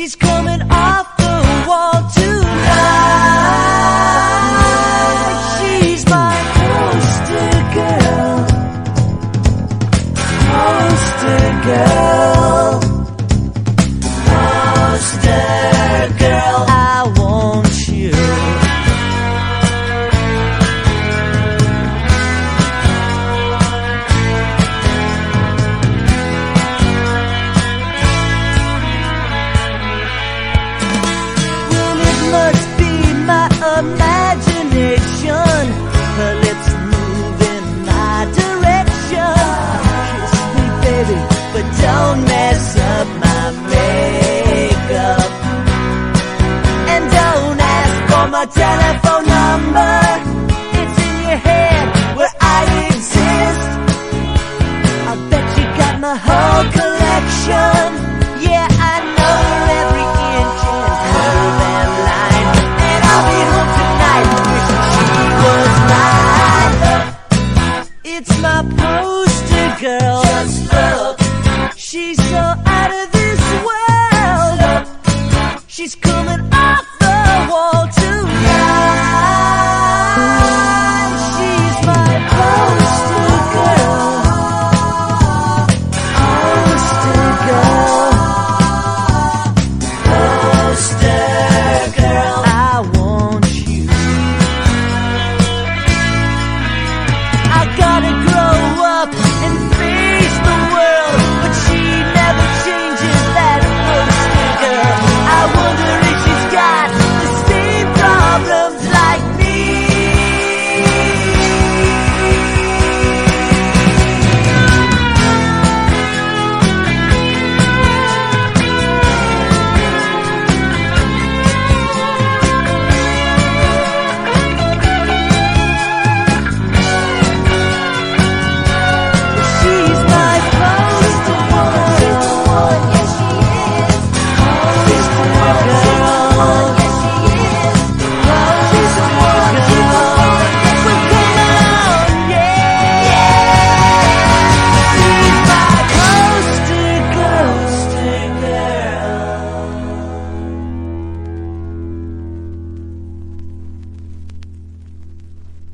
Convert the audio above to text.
She's coming off the wall tonight. She's my poster girl. Poster girl. Poster girl. I want you. Must be my imagination. Her lips move in my direction. Kiss me, baby, but don't mess up my makeup. And don't ask for my telephone number. It's in your head where I exist. I bet you got my whole collection. Yeah,